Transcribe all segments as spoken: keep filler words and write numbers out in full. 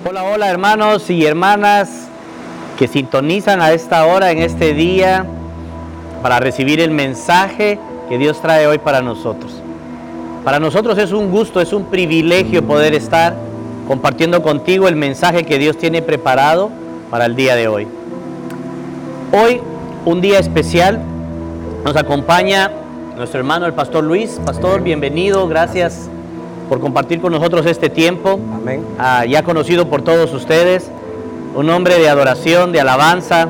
Hola, hola hermanos y hermanas que sintonizan a esta hora, en este día, para recibir el mensaje que Dios trae hoy para nosotros. Para nosotros es un gusto, es un privilegio poder estar compartiendo contigo el mensaje que Dios tiene preparado para el día de hoy. Hoy, un día especial, nos acompaña nuestro hermano el Pastor Luis. Pastor, bienvenido, gracias por compartir con nosotros este tiempo. Amén. Ah, ya conocido por todos ustedes, un hombre de adoración, de alabanza.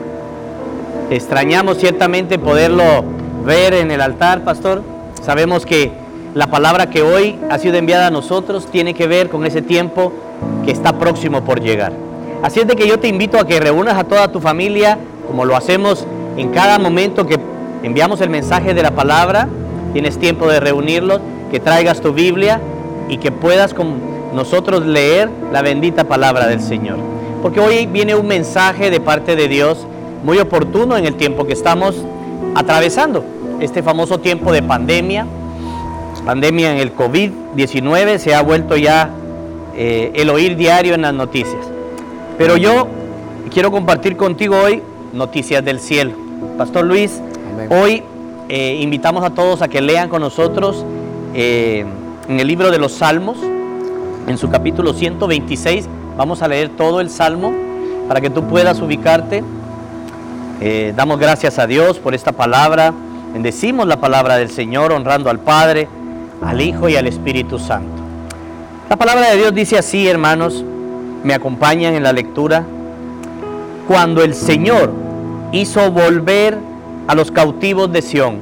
Extrañamos ciertamente poderlo ver en el altar, Pastor. Sabemos que la palabra que hoy ha sido enviada a nosotros tiene que ver con ese tiempo que está próximo por llegar. Así es de que yo te invito a que reúnas a toda tu familia, como lo hacemos en cada momento que enviamos el mensaje de la palabra. Tienes tiempo de reunirlos, que traigas tu Biblia y que puedas con nosotros leer la bendita palabra del Señor. Porque hoy viene un mensaje de parte de Dios muy oportuno en el tiempo que estamos atravesando. Este famoso tiempo de pandemia, pandemia en el COVID diecinueve, se ha vuelto ya eh, el oír diario en las noticias. Pero yo quiero compartir contigo hoy noticias del cielo. Pastor Luis, amén. Hoy eh, invitamos a todos a que lean con nosotros eh, en el libro de los Salmos, en su capítulo ciento veintiséis. Vamos a leer todo el Salmo para que tú puedas ubicarte. Eh, damos gracias a Dios por esta palabra. Bendecimos la palabra del Señor, honrando al Padre, al Hijo y al Espíritu Santo. La palabra de Dios dice así, hermanos, me acompañan en la lectura. Cuando el Señor hizo volver a los cautivos de Sión,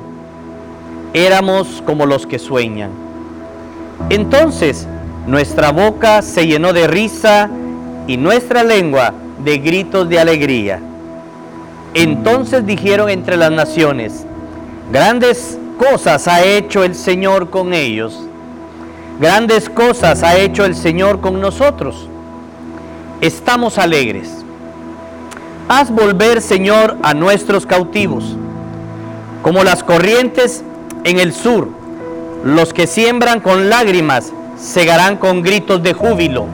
éramos como los que sueñan. Entonces nuestra boca se llenó de risa y nuestra lengua de gritos de alegría. Entonces dijeron entre las naciones, grandes cosas ha hecho el Señor con ellos. Grandes cosas ha hecho el Señor con nosotros. Estamos alegres. Haz volver, Señor, a nuestros cautivos, como las corrientes en el sur. Los que siembran con lágrimas segarán con gritos de júbilo.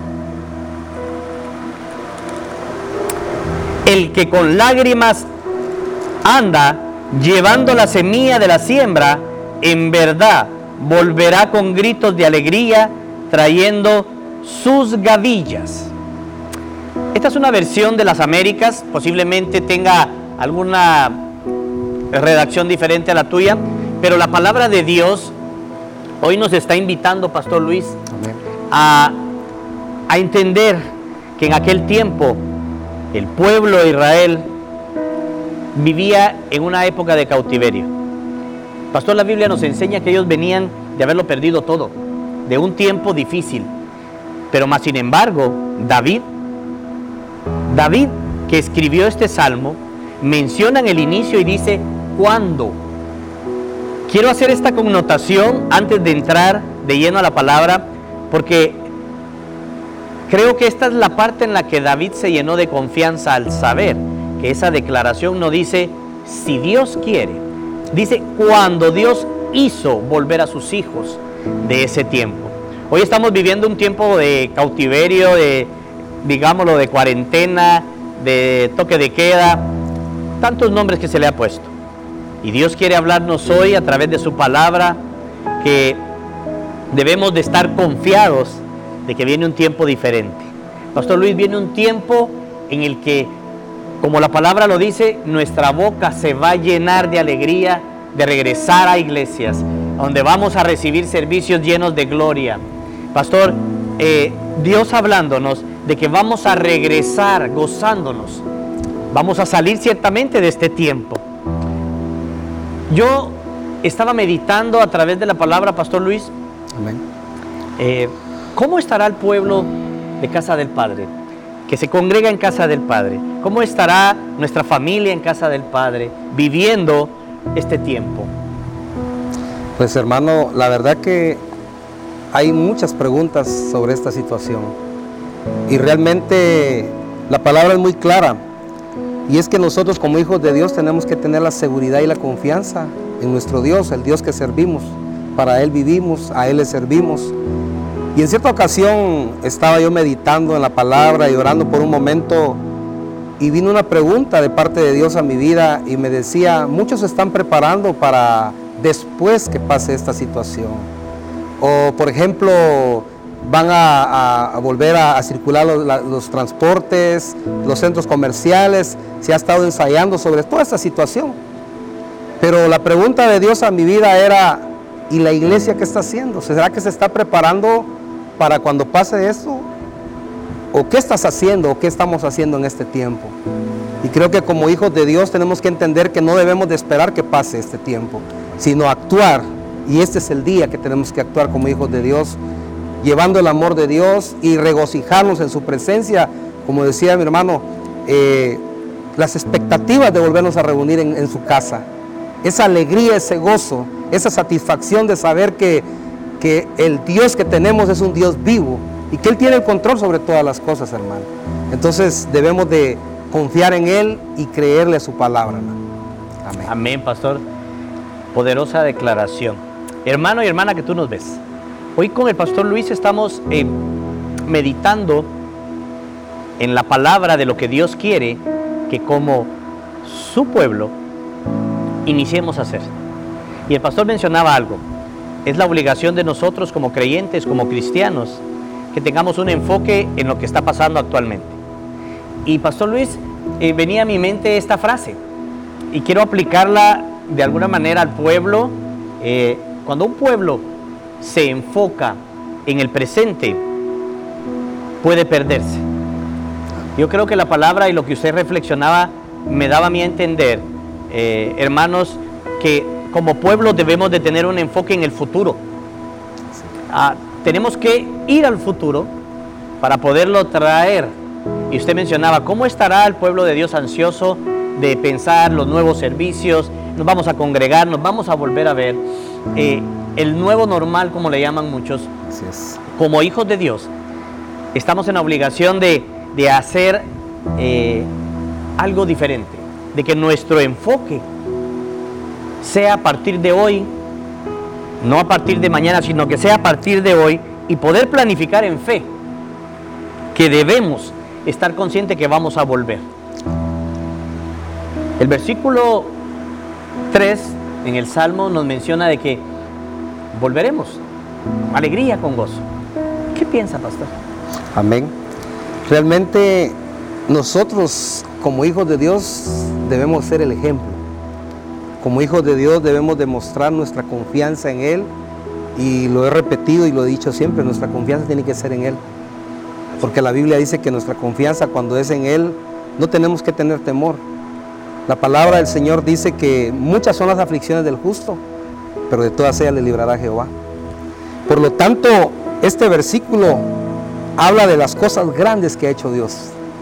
El que con lágrimas anda llevando la semilla de la siembra, en verdad volverá con gritos de alegría, trayendo sus gavillas. Esta es una versión de las Américas, posiblemente tenga alguna redacción diferente a la tuya, pero la palabra de Dios hoy nos está invitando, Pastor Luis, a, a entender que en aquel tiempo el pueblo de Israel vivía en una época de cautiverio. Pastor, la Biblia nos enseña que ellos venían de haberlo perdido todo, de un tiempo difícil. Pero más sin embargo, David, David que escribió este salmo, menciona en el inicio y dice, ¿cuándo? Quiero hacer esta connotación antes de entrar de lleno a la palabra, porque creo que esta es la parte en la que David se llenó de confianza al saber que esa declaración no dice, si Dios quiere, dice, cuando Dios hizo volver a sus hijos de ese tiempo. Hoy estamos viviendo un tiempo de cautiverio, de, digámoslo, de cuarentena, de toque de queda, tantos nombres que se le ha puesto. Y Dios quiere hablarnos hoy a través de su palabra que debemos de estar confiados de que viene un tiempo diferente. Pastor Luis, viene un tiempo en el que, como la palabra lo dice, nuestra boca se va a llenar de alegría de regresar a iglesias, donde vamos a recibir servicios llenos de gloria. Pastor, eh, Dios hablándonos de que vamos a regresar gozándonos. Vamos a salir ciertamente de este tiempo. Yo estaba meditando a través de la palabra, Pastor Luis. Amén. Eh, ¿Cómo estará el pueblo de Casa del Padre, que se congrega en Casa del Padre? ¿Cómo estará nuestra familia en Casa del Padre viviendo este tiempo? Pues hermano, la verdad que hay muchas preguntas sobre esta situación y realmente la palabra es muy clara, y es que nosotros como hijos de Dios tenemos que tener la seguridad y la confianza en nuestro Dios, el Dios que servimos. Para Él vivimos, a Él le servimos. Y en cierta ocasión estaba yo meditando en la palabra y orando por un momento, y vino una pregunta de parte de Dios a mi vida y me decía, muchos se están preparando para después que pase esta situación. O por ejemplo, van a, a, a volver a, a circular los, la, los transportes, los centros comerciales, se ha estado ensayando sobre toda esta situación. Pero la pregunta de Dios a mi vida era, ¿y la iglesia qué está haciendo? ¿Será que se está preparando para cuando pase esto? ¿O qué estás haciendo? ¿O qué estamos haciendo en este tiempo? Y creo que como hijos de Dios tenemos que entender que no debemos de esperar que pase este tiempo, sino actuar. Y este es el día que tenemos que actuar como hijos de Dios, llevando el amor de Dios y regocijarnos en su presencia. Como decía mi hermano, eh, las expectativas de volvernos a reunir en, en su casa. Esa alegría, ese gozo, esa satisfacción de saber que, que el Dios que tenemos es un Dios vivo y que Él tiene el control sobre todas las cosas, hermano. Entonces debemos de confiar en Él y creerle a su palabra, hermano. Amén. Amén, pastor. Poderosa declaración. Hermano y hermana que tú nos ves, hoy con el pastor Luis estamos eh, meditando en la palabra de lo que Dios quiere que como su pueblo iniciemos a hacer. Y el pastor mencionaba algo, es la obligación de nosotros como creyentes, como cristianos, que tengamos un enfoque en lo que está pasando actualmente. Y pastor Luis, eh, venía a mi mente esta frase y quiero aplicarla de alguna manera al pueblo. Eh, cuando un pueblo se enfoca en el presente, puede perderse. Yo creo que la palabra y lo que usted reflexionaba me daba a mí a entender, eh, hermanos, que como pueblo debemos de tener un enfoque en el futuro. Ah, tenemos que ir al futuro para poderlo traer. Y usted mencionaba, ¿cómo estará el pueblo de Dios ansioso de pensar los nuevos servicios? Nos vamos a congregar, nos vamos a volver a ver. Eh, el nuevo normal, como le llaman muchos. Así es. Como hijos de Dios, estamos en la obligación de, de hacer eh, algo diferente. De que nuestro enfoque sea a partir de hoy, no a partir de mañana, sino que sea a partir de hoy y poder planificar en fe que debemos estar conscientes que vamos a volver. El versículo tres en el Salmo nos menciona de que volveremos, alegría con gozo. ¿Qué piensa, pastor? Amén. Realmente nosotros como hijos de Dios debemos ser el ejemplo. Como hijos de Dios debemos demostrar nuestra confianza en Él, y lo he repetido y lo he dicho siempre, nuestra confianza tiene que ser en Él, porque la Biblia dice que nuestra confianza cuando es en Él no tenemos que tener temor. La palabra del Señor dice que muchas son las aflicciones del justo, pero de todas ellas le librará Jehová. Por lo tanto, este versículo habla de las cosas grandes que ha hecho Dios.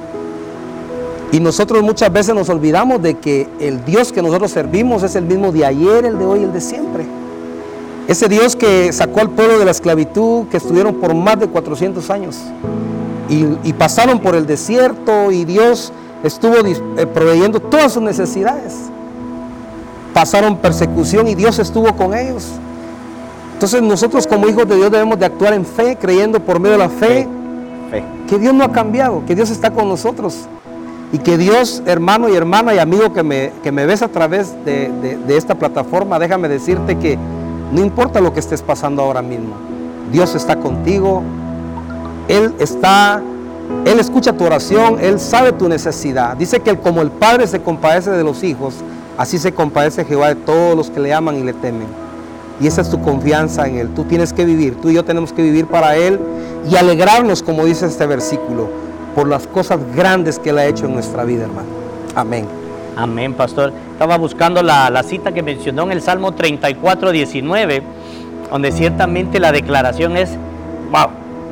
Y nosotros muchas veces nos olvidamos de que el Dios que nosotros servimos es el mismo de ayer, el de hoy, el de siempre. Ese Dios que sacó al pueblo de la esclavitud, que estuvieron por más de cuatrocientos años y, y pasaron por el desierto, y Dios estuvo eh, proveyendo todas sus necesidades. Pasaron persecución y Dios estuvo con ellos. Entonces nosotros como hijos de Dios debemos de actuar en fe, creyendo por medio de la fe, fe. que Dios no ha cambiado, que Dios está con nosotros. Y que Dios, hermano y hermana y amigo que me, que me ves a través de, de, de esta plataforma, déjame decirte que no importa lo que estés pasando ahora mismo, Dios está contigo. Él está, Él escucha tu oración, Él sabe tu necesidad. Dice que como el Padre se compadece de los hijos, así se compadece Jehová de todos los que le aman y le temen. Y esa es tu confianza en Él. Tú tienes que vivir, tú y yo tenemos que vivir para Él y alegrarnos, como dice este versículo, por las cosas grandes que Él ha hecho en nuestra vida, hermano. Amén. Amén, pastor. Estaba buscando la, la cita que mencionó en el Salmo treinta y cuatro, diecinueve, donde ciertamente la declaración es, wow.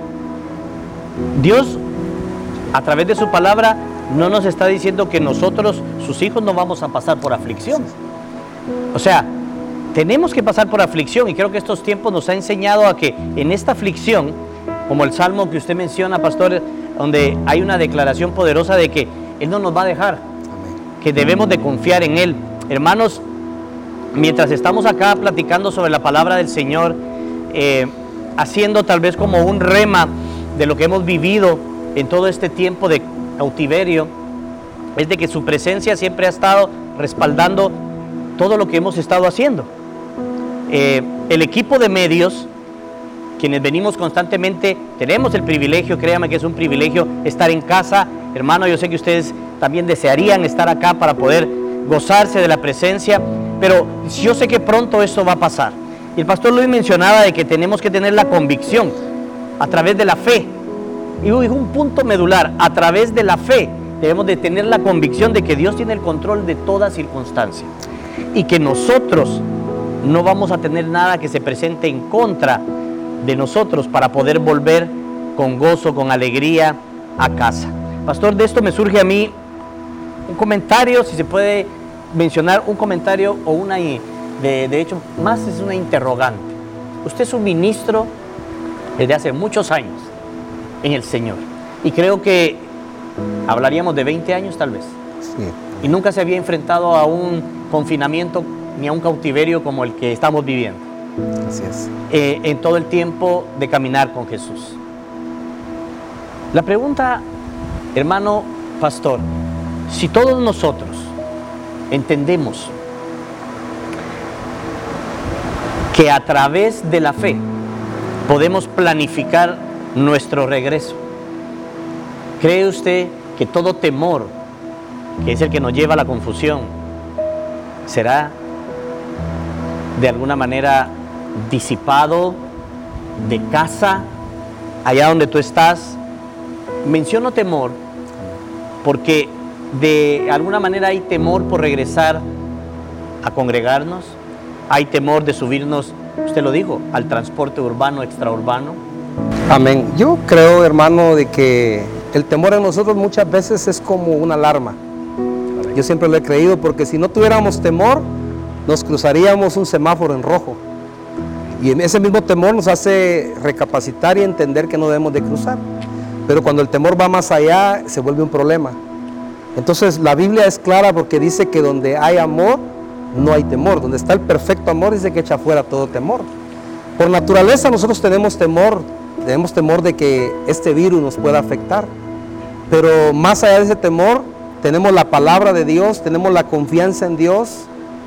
Dios, a través de su palabra, no nos está diciendo que nosotros, sus hijos, no vamos a pasar por aflicción. O sea, tenemos que pasar por aflicción, y creo que estos tiempos nos ha enseñado a que en esta aflicción, como el Salmo que usted menciona, pastor, donde hay una declaración poderosa de que Él no nos va a dejar, amén, que debemos de confiar en Él. Hermanos, mientras estamos acá platicando sobre la palabra del Señor, eh, haciendo tal vez como un rema de lo que hemos vivido en todo este tiempo de cautiverio, es de que su presencia siempre ha estado respaldando todo lo que hemos estado haciendo. Eh, el equipo de medios, quienes venimos constantemente, tenemos el privilegio, créame que es un privilegio estar en casa. Hermano, yo sé que ustedes también desearían estar acá para poder gozarse de la presencia, pero yo sé que pronto esto va a pasar. Y el pastor Luis mencionaba de que tenemos que tener la convicción a través de la fe. Y dijo un punto medular, a través de la fe debemos de tener la convicción de que Dios tiene el control de toda circunstancia y que nosotros no vamos a tener nada que se presente en contra de nosotros para poder volver con gozo, con alegría a casa. Pastor, de esto me surge a mí un comentario, si se puede mencionar un comentario o una, de, de hecho, más es una interrogante. Usted es un ministro desde hace muchos años en el Señor y creo que hablaríamos de veinte años tal vez. Sí. Y nunca se había enfrentado a un confinamiento ni a un cautiverio como el que estamos viviendo. Así es. Eh, en todo el tiempo de caminar con Jesús. La pregunta, hermano pastor, si todos nosotros entendemos que a través de la fe podemos planificar nuestro regreso, ¿cree usted que todo temor, que es el que nos lleva a la confusión, será de alguna manera disipado de casa, allá donde tú estás? Menciono temor porque de alguna manera hay temor por regresar a congregarnos, hay temor de subirnos, usted lo dijo, al transporte urbano, extraurbano. Amén. Yo creo, hermano, de que el temor en nosotros muchas veces es como una alarma. Yo siempre lo he creído, porque si no tuviéramos temor, nos cruzaríamos un semáforo en rojo. Y ese mismo temor nos hace recapacitar y entender que no debemos de cruzar. Pero cuando el temor va más allá, se vuelve un problema. Entonces la Biblia es clara porque dice que donde hay amor, no hay temor. Donde está el perfecto amor, dice que echa fuera todo temor. Por naturaleza nosotros tenemos temor, tenemos temor de que este virus nos pueda afectar. Pero más allá de ese temor, tenemos la palabra de Dios, tenemos la confianza en Dios.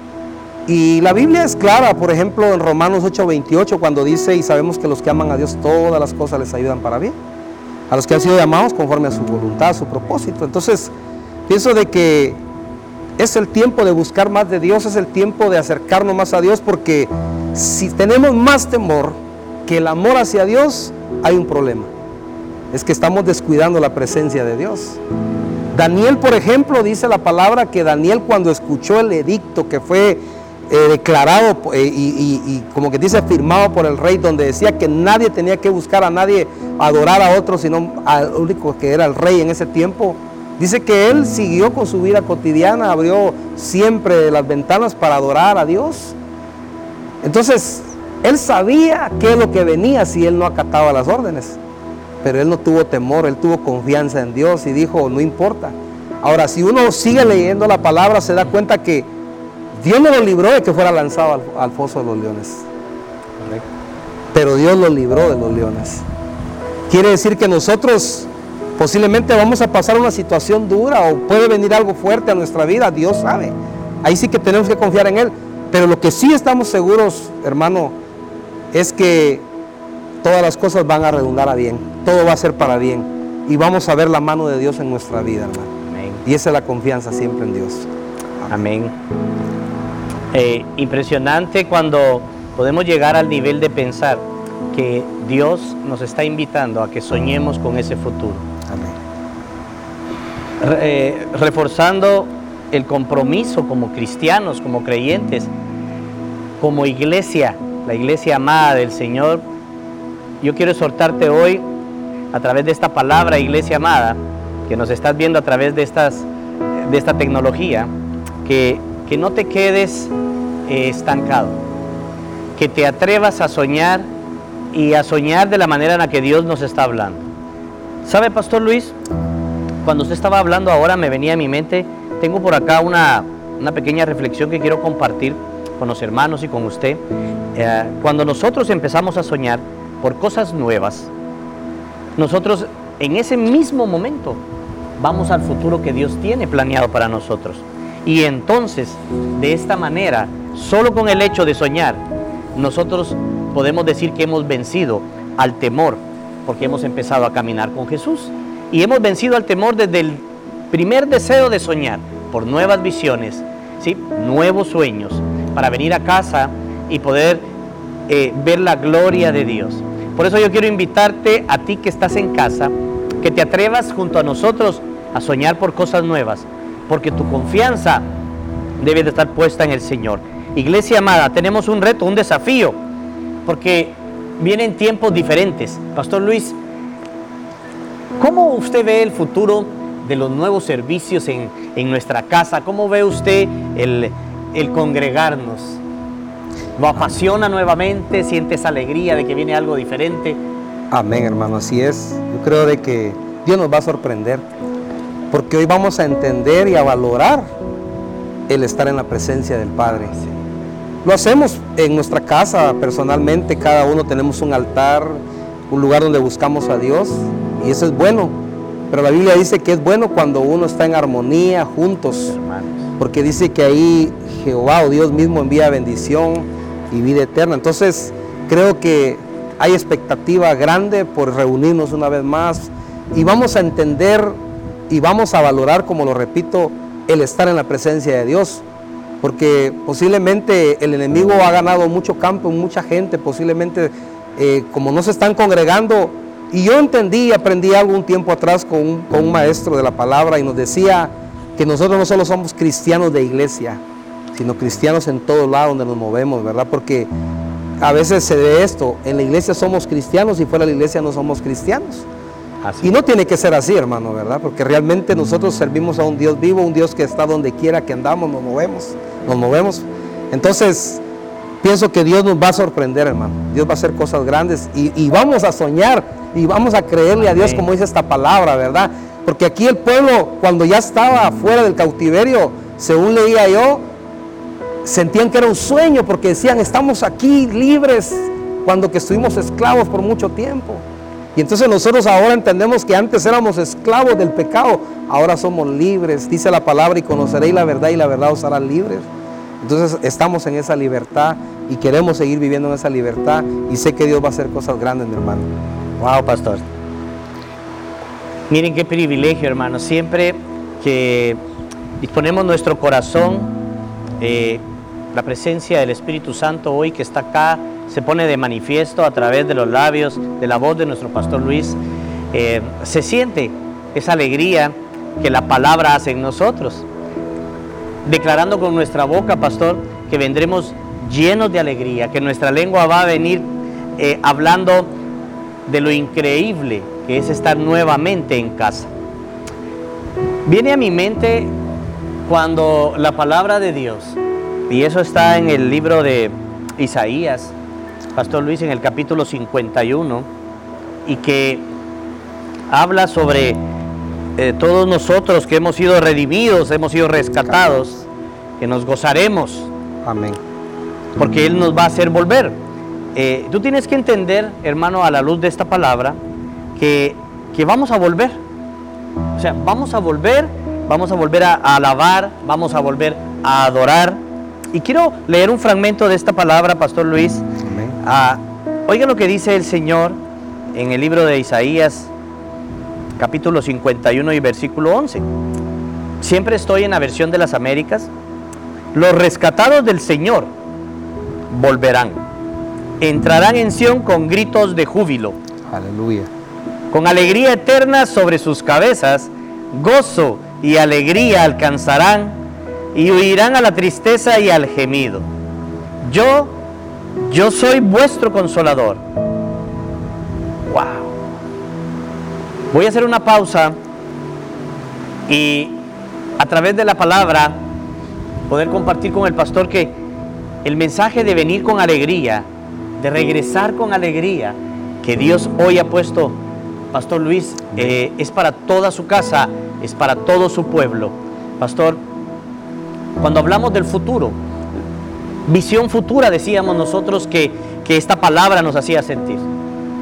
Y la Biblia es clara, por ejemplo, en Romanos ocho veintiocho, cuando dice, y sabemos que los que aman a Dios, todas las cosas les ayudan para bien. A los que han sido llamados conforme a su voluntad, a su propósito. Entonces, pienso de que es el tiempo de buscar más de Dios, es el tiempo de acercarnos más a Dios, porque si tenemos más temor que el amor hacia Dios, hay un problema. Es que estamos descuidando la presencia de Dios. Daniel, por ejemplo, dice la palabra que Daniel, cuando escuchó el edicto que fue eh, declarado eh, y, y, y como que dice firmado por el rey, donde decía que nadie tenía que buscar a nadie, adorar a otro, sino al único que era el rey en ese tiempo, dice que él siguió con su vida cotidiana, abrió siempre las ventanas para adorar a Dios. Entonces, él sabía qué es lo que venía si él no acataba las órdenes. Pero él no tuvo temor, él tuvo confianza en Dios y dijo, no importa. Ahora, si uno sigue leyendo la palabra, se da cuenta que Dios no lo libró de que fuera lanzado al, al foso de los leones. Correcto. Pero Dios lo libró de los leones. Quiere decir que nosotros posiblemente vamos a pasar una situación dura o puede venir algo fuerte a nuestra vida, Dios sabe. Ahí sí que tenemos que confiar en Él. Pero lo que sí estamos seguros, hermano, es que todas las cosas van a redundar a bien, todo va a ser para bien y vamos a ver la mano de Dios en nuestra vida, hermano. Amén. Y esa es la confianza siempre en Dios. Amén. Amén. Eh, impresionante cuando podemos llegar al nivel de pensar que Dios nos está invitando a que soñemos con ese futuro. Amén. Re, eh, reforzando el compromiso como cristianos, como creyentes, como iglesia, la iglesia amada del Señor. Yo quiero exhortarte hoy, a través de esta palabra, iglesia amada, que nos estás viendo a través de, estas, de esta tecnología, que, que no te quedes eh, estancado, que te atrevas a soñar y a soñar de la manera en la que Dios nos está hablando. ¿Sabe, Pastor Luis? Cuando usted estaba hablando ahora me venía a mi mente, tengo por acá una, una pequeña reflexión que quiero compartir con los hermanos y con usted. Eh, cuando nosotros empezamos a soñar, por cosas nuevas, nosotros en ese mismo momento vamos al futuro que Dios tiene planeado para nosotros. Y entonces, de esta manera, solo con el hecho de soñar, nosotros podemos decir que hemos vencido al temor, porque hemos empezado a caminar con Jesús. Y hemos vencido al temor desde el primer deseo de soñar, por nuevas visiones, ¿sí? Nuevos sueños, para venir a casa y poder eh, ver la gloria de Dios. Por eso yo quiero invitarte a ti que estás en casa, que te atrevas junto a nosotros a soñar por cosas nuevas, porque tu confianza debe de estar puesta en el Señor. Iglesia amada, tenemos un reto, un desafío, porque vienen tiempos diferentes. Pastor Luis, ¿cómo usted ve el futuro de los nuevos servicios en, en nuestra casa? ¿Cómo ve usted el, el congregarnos? ¿Lo apasiona nuevamente? ¿Siente esa alegría de que viene algo diferente? Amén, hermano, así es. Yo creo de que Dios nos va a sorprender, porque hoy vamos a entender y a valorar el estar en la presencia del Padre. Lo hacemos en nuestra casa personalmente, cada uno tenemos un altar, un lugar donde buscamos a Dios, y eso es bueno. Pero la Biblia dice que es bueno cuando uno está en armonía, juntos, porque dice que ahí Jehová o Dios mismo envía bendición y vida eterna. Entonces creo que hay expectativa grande por reunirnos una vez más, y vamos a entender y vamos a valorar, como lo repito, el estar en la presencia de Dios, porque posiblemente el enemigo ha ganado mucho campo, mucha gente, posiblemente eh, como no se están congregando. Y yo entendí y aprendí algo un tiempo atrás con un, con un maestro de la palabra, y nos decía que nosotros no solo somos cristianos de iglesia, sino cristianos en todo lado donde nos movemos, ¿verdad? Porque a veces se ve esto, en la iglesia somos cristianos y fuera de la iglesia no somos cristianos. Así. Y no tiene que ser así, hermano, ¿verdad? Porque realmente nosotros servimos a un Dios vivo, un Dios que está donde quiera que andamos, nos movemos, nos movemos. Entonces, pienso que Dios nos va a sorprender, hermano. Dios va a hacer cosas grandes, y, y vamos a soñar y vamos a creerle a Dios, como dice esta palabra, ¿verdad? Porque aquí el pueblo, cuando ya estaba fuera del cautiverio, según leía yo, sentían que era un sueño, porque decían, estamos aquí libres, cuando que estuvimos esclavos por mucho tiempo. Y entonces nosotros ahora entendemos que antes éramos esclavos del pecado, ahora somos libres. Dice la palabra, y conoceréis la verdad y la verdad os hará libres. Entonces estamos en esa libertad y queremos seguir viviendo en esa libertad, y sé que Dios va a hacer cosas grandes, mi hermano. Wow, pastor. Miren qué privilegio, hermano. Siempre que disponemos nuestro corazón, eh, la presencia del Espíritu Santo hoy que está acá se pone de manifiesto a través de los labios, de la voz de nuestro pastor Luis. Eh, se siente esa alegría que la palabra hace en nosotros, declarando con nuestra boca, pastor, que vendremos llenos de alegría, que nuestra lengua va a venir eh, hablando de lo increíble que es estar nuevamente en casa. Viene a mi mente cuando la palabra de Dios, y eso está en el libro de Isaías, Pastor Luis, en el capítulo cincuenta y uno, y que habla sobre eh, todos nosotros que hemos sido redimidos, hemos sido rescatados, que nos gozaremos. Amén. Porque Él nos va a hacer volver. Eh, tú tienes que entender, hermano, a la luz de esta palabra, que, que vamos a volver. O sea, vamos a volver, vamos a volver a, a alabar, vamos a volver a adorar. Y quiero leer un fragmento de esta palabra, Pastor Luis. Amén. Ah, oiga lo que dice el Señor en el libro de Isaías, capítulo cincuenta y uno y versículo once. Siempre estoy en la versión de las Américas. Los rescatados del Señor volverán, entrarán en Sión con gritos de júbilo. Aleluya. Con alegría eterna sobre sus cabezas, gozo y alegría alcanzarán, y huirán a la tristeza y al gemido. Yo, yo soy vuestro consolador. Wow. Voy a hacer una pausa y a través de la palabra poder compartir con el pastor que el mensaje de venir con alegría, de regresar con alegría, que Dios hoy ha puesto, Pastor Luis, eh, es para toda su casa, es para todo su pueblo. Pastor, cuando hablamos del futuro, visión futura, decíamos nosotros que, que esta palabra nos hacía sentir.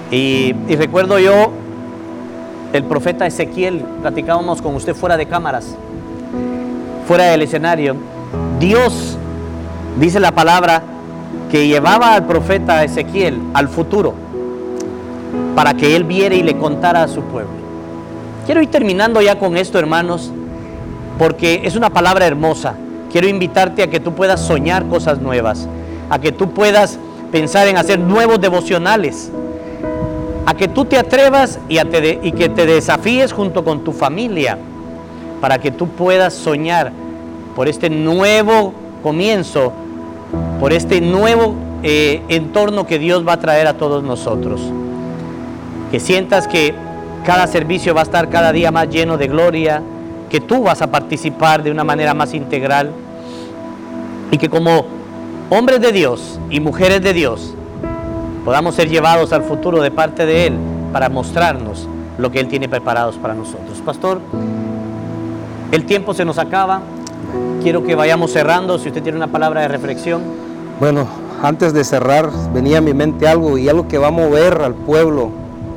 Y, y recuerdo yo, el profeta Ezequiel, platicábamos con usted fuera de cámaras, fuera del escenario. Dios, dice la palabra, que llevaba al profeta Ezequiel al futuro para que él viera y le contara a su pueblo. Quiero ir terminando ya con esto, hermanos, porque es una palabra hermosa. Quiero invitarte a que tú puedas soñar cosas nuevas, a que tú puedas pensar en hacer nuevos devocionales, a que tú te atrevas y, a te de, y que te desafíes junto con tu familia para que tú puedas soñar por este nuevo comienzo, por este nuevo eh, entorno que Dios va a traer a todos nosotros. Que sientas que cada servicio va a estar cada día más lleno de gloria, que tú vas a participar de una manera más integral y que como hombres de Dios y mujeres de Dios podamos ser llevados al futuro de parte de Él para mostrarnos lo que Él tiene preparados para nosotros. Pastor, el tiempo se nos acaba. Quiero que vayamos cerrando. Si usted tiene una palabra de reflexión. Bueno, antes de cerrar, venía a mi mente algo y algo que va a mover al pueblo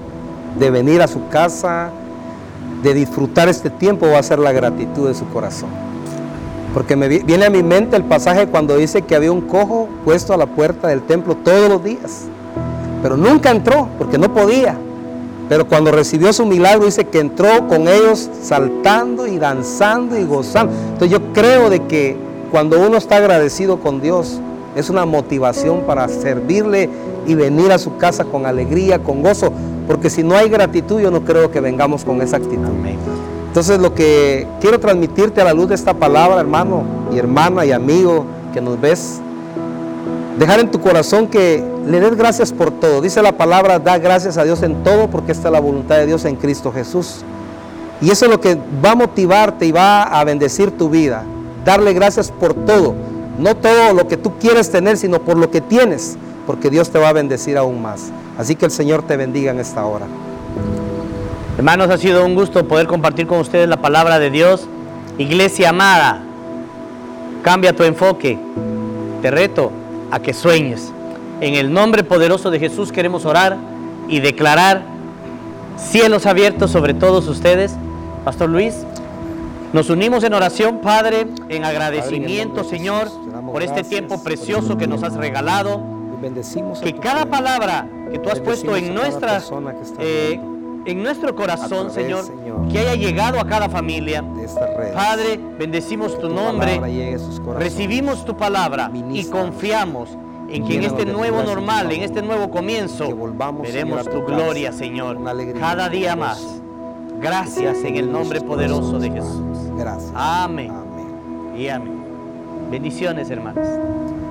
de venir a su casa, de disfrutar este tiempo, va a ser la gratitud de su corazón. Porque me viene a mi mente el pasaje cuando dice que había un cojo puesto a la puerta del templo todos los días, pero nunca entró porque no podía. Pero cuando recibió su milagro dice que entró con ellos saltando y danzando y gozando. Entonces yo creo de que cuando uno está agradecido con Dios, es una motivación para servirle y venir a su casa con alegría, con gozo. Porque si no hay gratitud, yo no creo que vengamos con esa actitud. Amén. Entonces lo que quiero transmitirte a la luz de esta palabra, hermano y hermana y amigo que nos ves, dejar en tu corazón que le des gracias por todo. Dice la palabra, da gracias a Dios en todo, porque esta es la voluntad de Dios en Cristo Jesús. Y eso es lo que va a motivarte y va a bendecir tu vida. Darle gracias por todo. No todo lo que tú quieres tener, sino por lo que tienes, porque Dios te va a bendecir aún más. Así que el Señor te bendiga en esta hora. Hermanos, ha sido un gusto poder compartir con ustedes la palabra de Dios. Iglesia amada, cambia tu enfoque. Te reto a que sueñes. En el nombre poderoso de Jesús queremos orar y declarar cielos abiertos sobre todos ustedes. Pastor Luis, nos unimos en oración, Padre, en agradecimiento, Señor, por este tiempo precioso que nos has regalado. Que cada palabra que tú has puesto en nuestra eh, en nuestro corazón, Señor, que haya llegado a cada familia. Padre, bendecimos tu nombre, recibimos tu palabra y confiamos en que en este nuevo normal, en este nuevo comienzo, veremos tu gloria, Señor, cada día más. Gracias en el nombre poderoso de Jesús. Amén y amén. Bendiciones, hermanos.